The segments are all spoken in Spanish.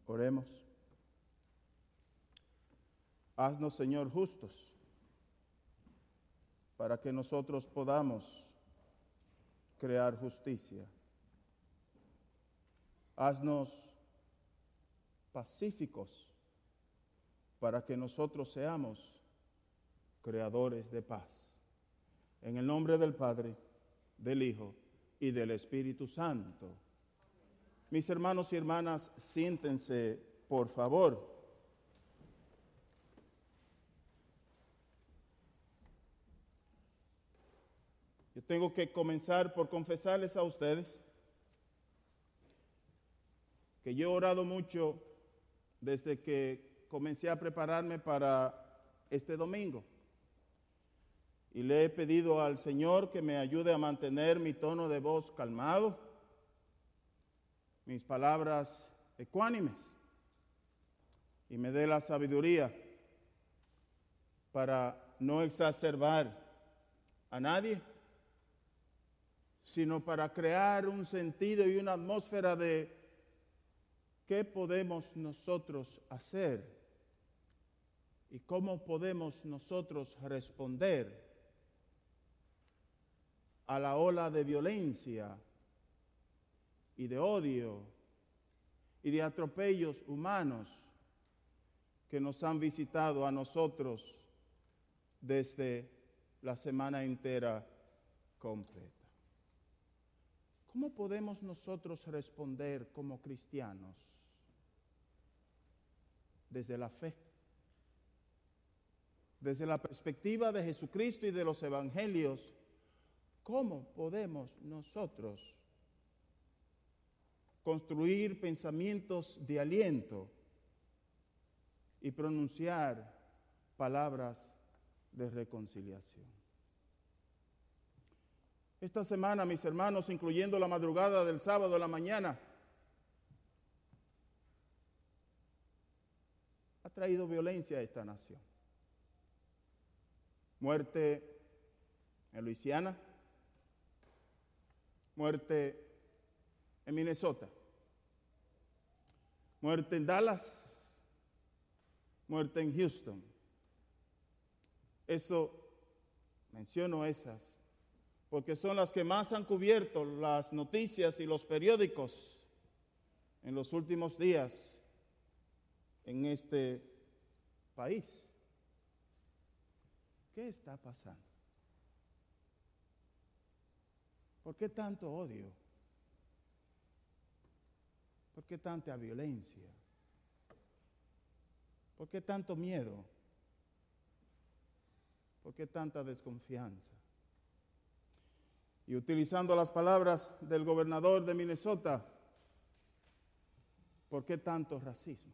Oremos. Haznos, Señor, justos, para que nosotros podamos crear justicia. Haznos pacíficos, para que nosotros seamos creadores de paz. En el nombre del Padre, del Hijo y del Espíritu Santo. Mis hermanos y hermanas, siéntense, por favor. Yo tengo que comenzar por confesarles a ustedes que yo he orado mucho desde que comencé a prepararme para este domingo. Y le he pedido al Señor que me ayude a mantener mi tono de voz calmado, mis palabras ecuánimes, y me dé la sabiduría para no exacerbar a nadie, sino para crear un sentido y una atmósfera de qué podemos nosotros hacer y cómo podemos nosotros responder a la ola de violencia y de odio y de atropellos humanos que nos han visitado a nosotros desde la semana entera completa. ¿Cómo podemos nosotros responder como cristianos? Desde la fe, desde la perspectiva de Jesucristo y de los evangelios. ¿Cómo podemos nosotros construir pensamientos de aliento y pronunciar palabras de reconciliación? Esta semana, mis hermanos, incluyendo la madrugada del sábado a la mañana, ha traído violencia a esta nación. Muerte en Luisiana, muerte en Minnesota, muerte en Dallas, muerte en Houston. Menciono esas, porque son las que más han cubierto las noticias y los periódicos en los últimos días en este país. ¿Qué está pasando? ¿Por qué tanto odio? ¿Por qué tanta violencia? ¿Por qué tanto miedo? ¿Por qué tanta desconfianza? Y utilizando las palabras del gobernador de Minnesota, ¿por qué tanto racismo?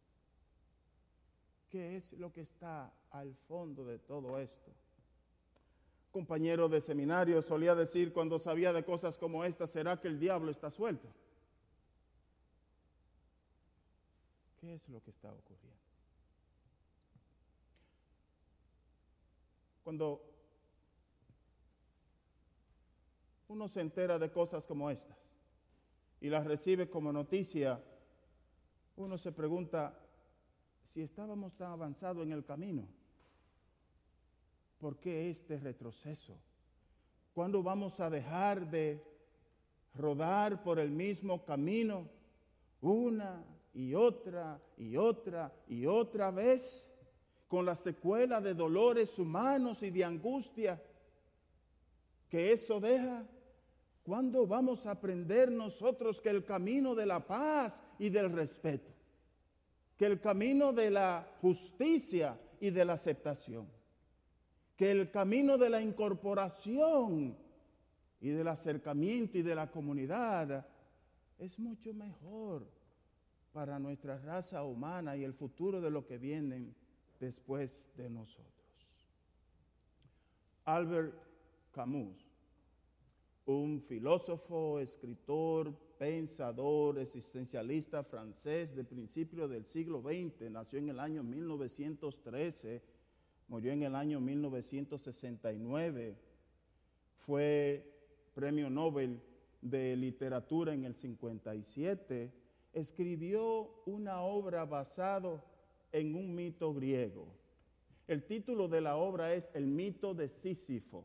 ¿Qué es lo que está al fondo de todo esto? Compañero de seminario solía decir cuando sabía de cosas como esta, ¿será que el diablo está suelto? ¿Qué es lo que está ocurriendo? Cuando uno se entera de cosas como estas y las recibe como noticia, uno se pregunta si estábamos tan avanzados en el camino. ¿Por qué este retroceso? ¿Cuándo vamos a dejar de rodar por el mismo camino una y otra y otra y otra vez, con la secuela de dolores humanos y de angustia que eso deja? ¿Cuándo vamos a aprender nosotros que el camino de la paz y del respeto, que el camino de la justicia y de la aceptación, que el camino de la incorporación y del acercamiento y de la comunidad es mucho mejor para nuestra raza humana y el futuro de lo que vienen después de nosotros? Albert Camus, un filósofo, escritor, pensador, existencialista francés de principios del siglo XX, nació en el año 1913, murió en el año 1969, fue premio Nobel de literatura en el 57, escribió una obra basada en un mito griego. El título de la obra es El mito de Sísifo.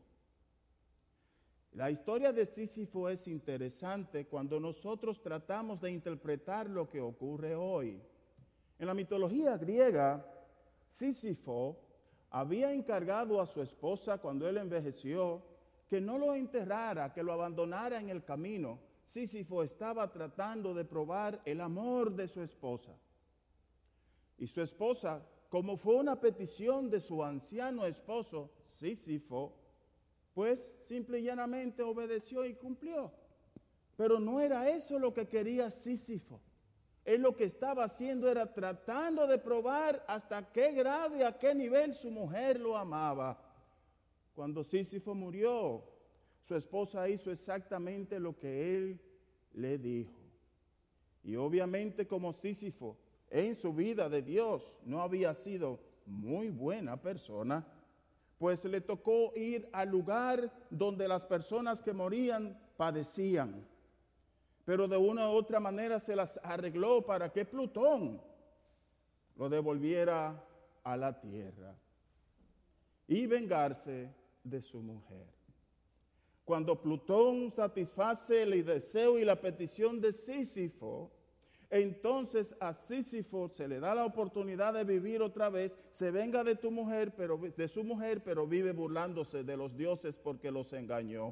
La historia de Sísifo es interesante cuando nosotros tratamos de interpretar lo que ocurre hoy. En la mitología griega, Sísifo había encargado a su esposa cuando él envejeció que no lo enterrara, que lo abandonara en el camino. Sísifo estaba tratando de probar el amor de su esposa. Y su esposa, como fue una petición de su anciano esposo, Sísifo, pues simple y llanamente obedeció y cumplió. Pero no era eso lo que quería Sísifo. Él lo que estaba haciendo era tratando de probar hasta qué grado y a qué nivel su mujer lo amaba. Cuando Sísifo murió, su esposa hizo exactamente lo que él le dijo. Y obviamente como Sísifo en su vida de Dios no había sido muy buena persona, pues le tocó ir al lugar donde las personas que morían padecían. Pero de una u otra manera se las arregló para que Plutón lo devolviera a la tierra y vengarse de su mujer. Cuando Plutón satisface el deseo y la petición de Sísifo, entonces a Sísifo se le da la oportunidad de vivir otra vez, se venga de su mujer, pero vive burlándose de los dioses porque los engañó.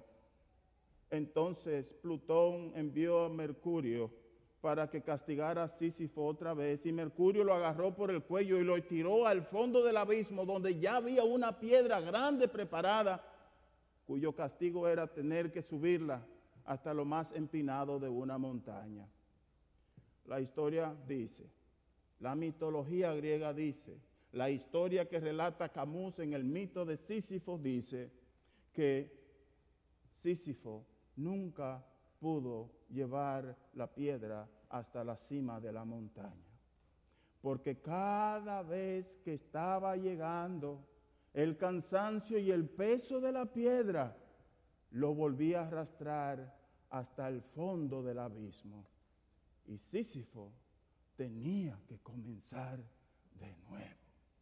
Entonces Plutón envió a Mercurio para que castigara a Sísifo otra vez, y Mercurio lo agarró por el cuello y lo tiró al fondo del abismo, donde ya había una piedra grande preparada, cuyo castigo era tener que subirla hasta lo más empinado de una montaña. La historia dice, la mitología griega dice, la historia que relata Camus en el mito de Sísifo dice que Sísifo nunca pudo llevar la piedra hasta la cima de la montaña, porque cada vez que estaba llegando, el cansancio y el peso de la piedra lo volvía a arrastrar hasta el fondo del abismo. Y Sísifo tenía que comenzar de nuevo.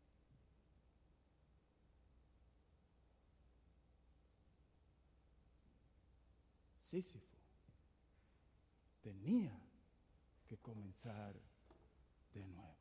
Sísifo tenía que comenzar de nuevo.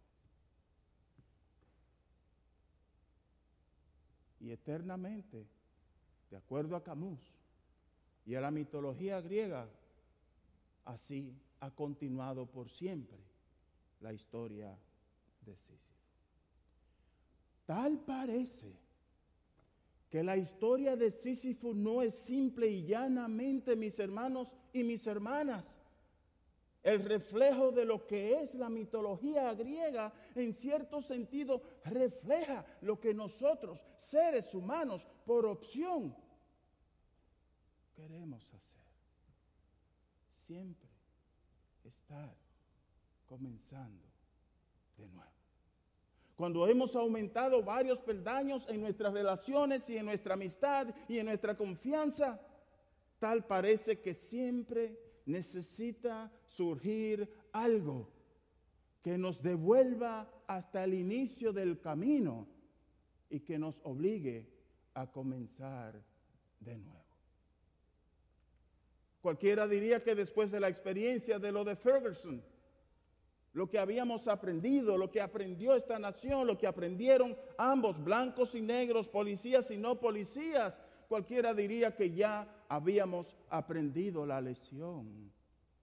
Y eternamente, de acuerdo a Camus y a la mitología griega, así ha continuado por siempre la historia de Sísifo. Tal parece que la historia de Sísifo no es simple y llanamente, mis hermanos y mis hermanas, el reflejo de lo que es la mitología griega. En cierto sentido refleja lo que nosotros, seres humanos, por opción, queremos hacer. Siempre estar comenzando de nuevo. Cuando hemos aumentado varios peldaños en nuestras relaciones y en nuestra amistad y en nuestra confianza, tal parece que siempre necesita surgir algo que nos devuelva hasta el inicio del camino y que nos obligue a comenzar de nuevo. Cualquiera diría que después de la experiencia de lo de Ferguson, lo que habíamos aprendido, lo que aprendió esta nación, lo que aprendieron ambos, blancos y negros, policías y no policías, cualquiera diría que ya habíamos aprendido la lección.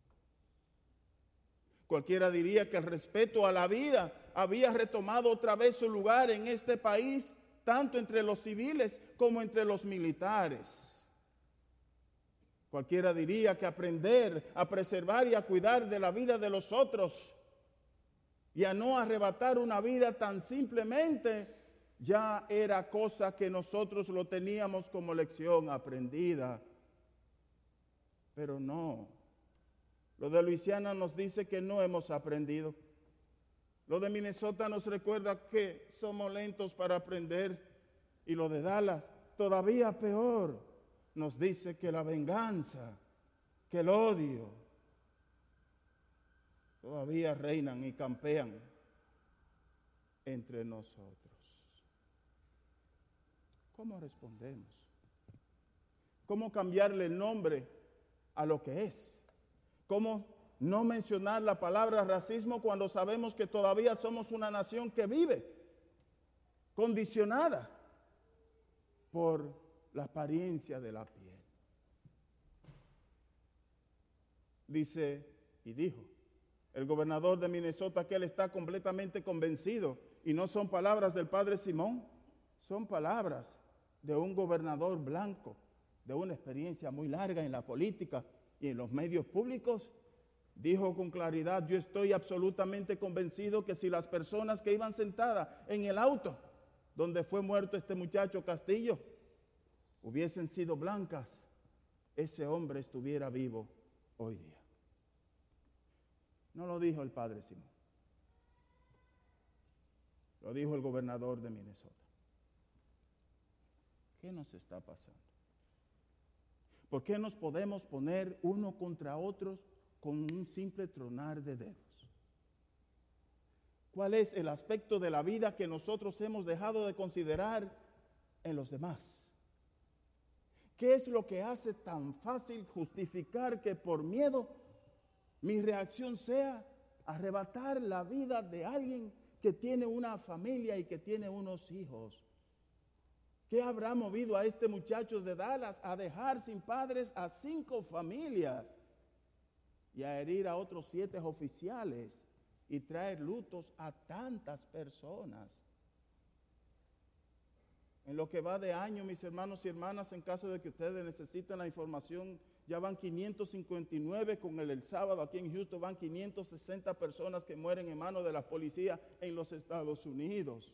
Cualquiera diría que el respeto a la vida había retomado otra vez su lugar en este país, tanto entre los civiles como entre los militares. Cualquiera diría que aprender a preservar y a cuidar de la vida de los otros y a no arrebatar una vida tan simplemente ya era cosa que nosotros lo teníamos como lección aprendida. Pero no. Lo de Luisiana nos dice que no hemos aprendido. Lo de Minnesota nos recuerda que somos lentos para aprender. Y lo de Dallas, todavía peor, nos dice que la venganza, que el odio, todavía reinan y campean entre nosotros. ¿Cómo respondemos? ¿Cómo cambiarle el nombre a lo que es? ¿Cómo no mencionar la palabra racismo cuando sabemos que todavía somos una nación que vive condicionada por la apariencia de la piel? Dice y dijo el gobernador de Minnesota que él está completamente convencido, y no son palabras del padre Simón, son palabras de un gobernador blanco, de una experiencia muy larga en la política y en los medios públicos. Dijo con claridad: yo estoy absolutamente convencido que si las personas que iban sentadas en el auto donde fue muerto este muchacho Castillo hubiesen sido blancas, ese hombre estuviera vivo hoy día. No lo dijo el padre Simón, lo dijo el gobernador de Minnesota. ¿Qué nos está pasando? ¿Por qué nos podemos poner uno contra otros con un simple tronar de dedos? ¿Cuál es el aspecto de la vida que nosotros hemos dejado de considerar en los demás? ¿Qué es lo que hace tan fácil justificar que por miedo mi reacción sea arrebatar la vida de alguien que tiene una familia y que tiene unos hijos? ¿Qué habrá movido a este muchacho de Dallas a dejar sin padres a 5 familias y a herir a otros 7 oficiales y traer lutos a tantas personas? En lo que va de año, mis hermanos y hermanas, en caso de que ustedes necesiten la información, ya van 559, con el sábado aquí en Houston van 560 personas que mueren en manos de la policía en los Estados Unidos.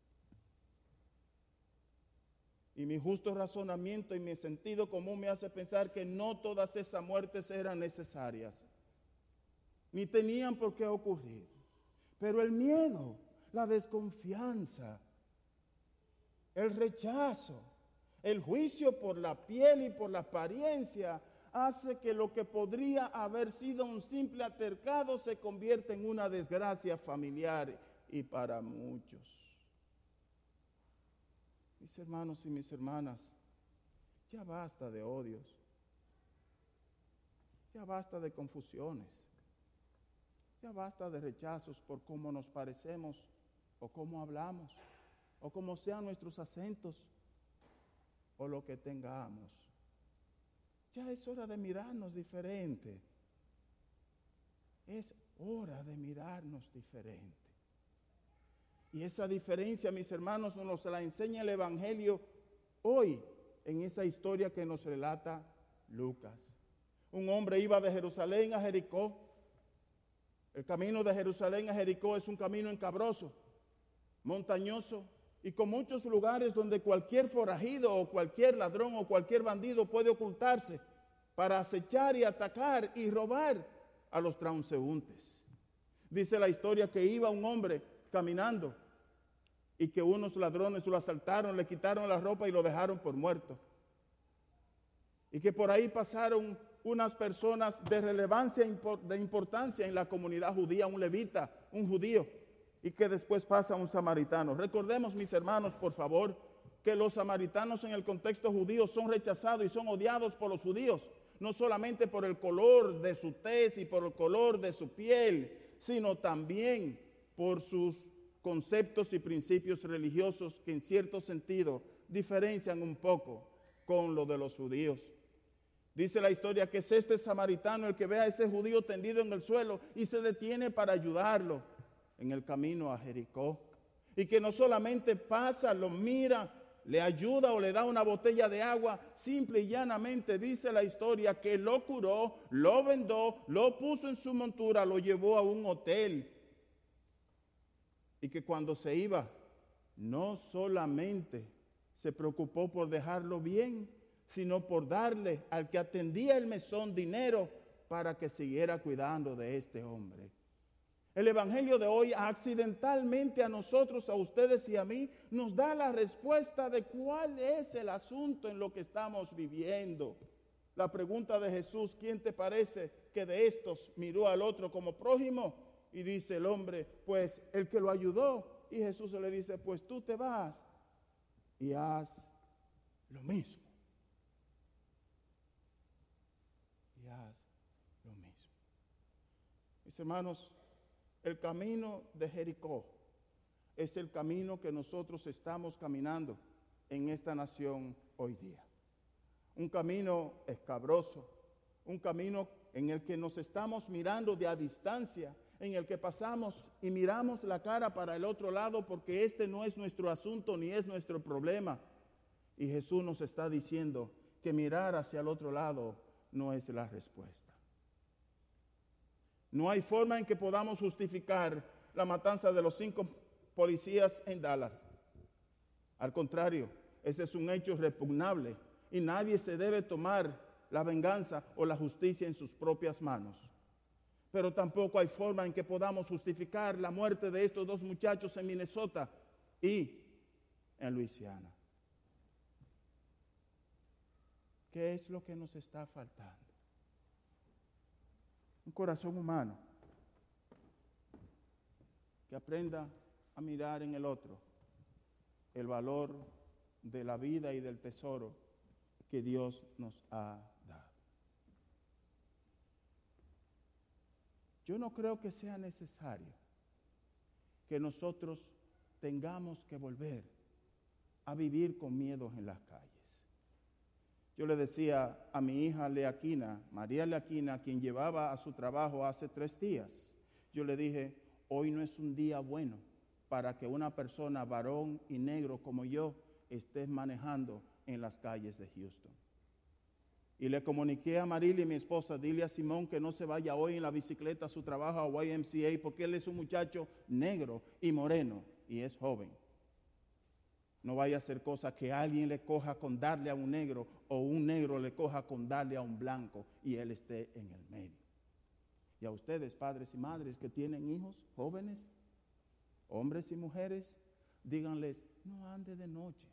Y mi justo razonamiento y mi sentido común me hace pensar que no todas esas muertes eran necesarias, ni tenían por qué ocurrir. Pero el miedo, la desconfianza, el rechazo, el juicio por la piel y por la apariencia hace que lo que podría haber sido un simple altercado se convierta en una desgracia familiar y para muchos. Mis hermanos y mis hermanas, ya basta de odios, ya basta de confusiones, ya basta de rechazos por cómo nos parecemos o cómo hablamos o cómo sean nuestros acentos o lo que tengamos. Ya es hora de mirarnos diferente. Es hora de mirarnos diferente. Y esa diferencia, mis hermanos, nos la enseña el Evangelio hoy en esa historia que nos relata Lucas. Un hombre iba de Jerusalén a Jericó. El camino de Jerusalén a Jericó es un camino encabroso, montañoso y con muchos lugares donde cualquier forajido o cualquier ladrón o cualquier bandido puede ocultarse para acechar y atacar y robar a los transeúntes. Dice la historia que iba un hombre caminando y que unos ladrones lo asaltaron, le quitaron la ropa y lo dejaron por muerto. Y que por ahí pasaron unas personas de relevancia, de importancia en la comunidad judía, un levita, un judío, y que después pasa un samaritano. Recordemos, mis hermanos, por favor, que los samaritanos en el contexto judío son rechazados y son odiados por los judíos, no solamente por el color de su tez y por el color de su piel, sino también por sus conceptos y principios religiosos que en cierto sentido diferencian un poco con lo de los judíos. Dice la historia que es este samaritano el que ve a ese judío tendido en el suelo y se detiene para ayudarlo en el camino a Jericó. Y que no solamente pasa, lo mira, le ayuda o le da una botella de agua, simple y llanamente dice la historia que lo curó, lo vendó, lo puso en su montura, lo llevó a un hotel. Y que cuando se iba, no solamente se preocupó por dejarlo bien, sino por darle al que atendía el mesón dinero para que siguiera cuidando de este hombre. El Evangelio de hoy accidentalmente a nosotros, a ustedes y a mí, nos da la respuesta de cuál es el asunto en lo que estamos viviendo. La pregunta de Jesús: ¿quién te parece que de estos miró al otro como prójimo? Y dice el hombre, pues el que lo ayudó. Y Jesús le dice, pues tú te vas y haz lo mismo. Y haz lo mismo. Mis hermanos, el camino de Jericó es el camino que nosotros estamos caminando en esta nación hoy día. Un camino escabroso, un camino en el que nos estamos mirando de a distancia, en el que pasamos y miramos la cara para el otro lado porque este no es nuestro asunto ni es nuestro problema. Y Jesús nos está diciendo que mirar hacia el otro lado no es la respuesta. No hay forma en que podamos justificar la matanza de los 5 policías en Dallas. Al contrario, ese es un hecho repugnable y nadie se debe tomar la venganza o la justicia en sus propias manos. Pero tampoco hay forma en que podamos justificar la muerte de estos 2 muchachos en Minnesota y en Luisiana. ¿Qué es lo que nos está faltando? Un corazón humano que aprenda a mirar en el otro el valor de la vida y del tesoro que Dios nos ha dado. Yo no creo que sea necesario que nosotros tengamos que volver a vivir con miedos en las calles. Yo le decía a mi hija Leaquina, María Leaquina, quien llevaba a su trabajo hace 3 días, yo le dije, hoy no es un día bueno para que una persona, varón y negro como yo, esté manejando en las calles de Houston. Y le comuniqué a Marily, mi esposa, dile a Simón que no se vaya hoy en la bicicleta a su trabajo a YMCA porque él es un muchacho negro y moreno y es joven. No vaya a hacer cosas que alguien le coja con darle a un negro o un negro le coja con darle a un blanco y él esté en el medio. Y a ustedes, padres y madres que tienen hijos jóvenes, hombres y mujeres, díganles, no ande de noche.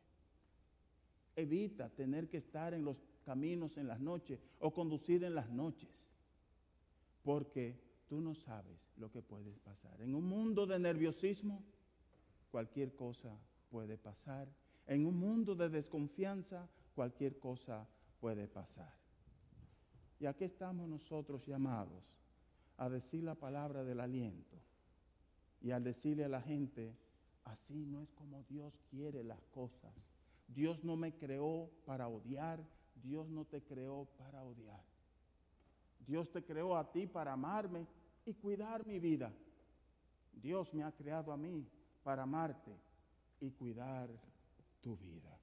Evita tener que estar en los caminos en las noches o conducir en las noches, porque tú no sabes lo que puede pasar. En un mundo de nerviosismo, cualquier cosa puede pasar. En un mundo de desconfianza, cualquier cosa puede pasar. Y aquí estamos nosotros llamados a decir la palabra del aliento y al decirle a la gente, así no es como Dios quiere las cosas. Dios no me creó para odiar, Dios no te creó para odiar. Dios te creó a ti para amarme y cuidar mi vida. Dios me ha creado a mí para amarte y cuidar tu vida.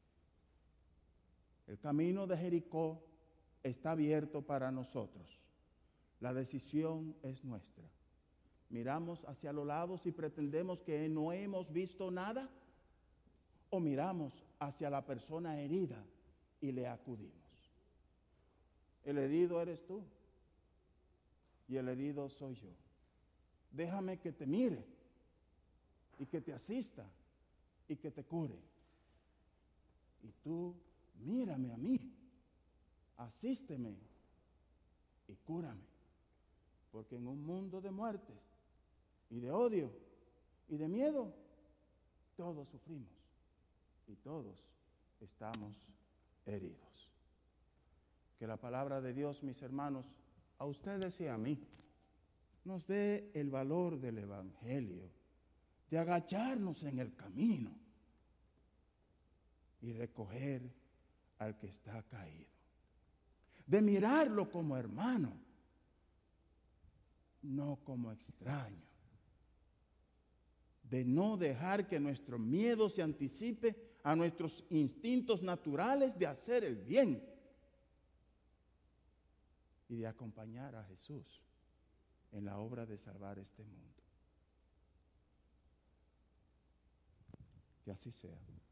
El camino de Jericó está abierto para nosotros. La decisión es nuestra. ¿Miramos hacia los lados y pretendemos que no hemos visto nada? ¿O miramos hacia la persona herida y le acudimos? El herido eres tú y el herido soy yo. Déjame que te mire y que te asista y que te cure. Y tú mírame a mí, asísteme y cúrame. Porque en un mundo de muerte y de odio y de miedo, todos sufrimos y todos estamos heridos. Que la palabra de Dios, mis hermanos, a ustedes y a mí, nos dé el valor del Evangelio, de agacharnos en el camino y recoger al que está caído, de mirarlo como hermano, no como extraño, de no dejar que nuestro miedo se anticipe a nuestros instintos naturales de hacer el bien y de acompañar a Jesús en la obra de salvar este mundo. Que así sea.